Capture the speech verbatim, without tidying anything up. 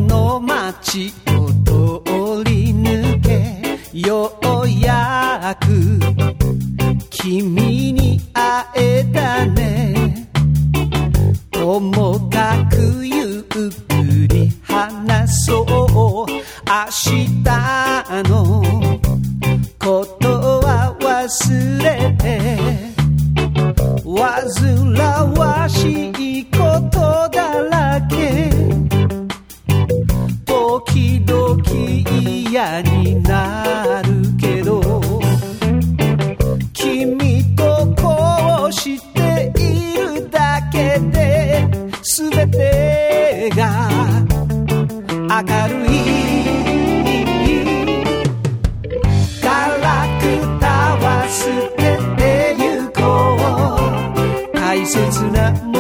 の街を通り抜け、ようやく君に会えたね。ともかくゆっくり話そう。明日のことは忘れて、煩わしいことだらけ。時々嫌になるけど、君とこうしているだけで全てが明るい。ガラクタは捨ててゆこう。大切なも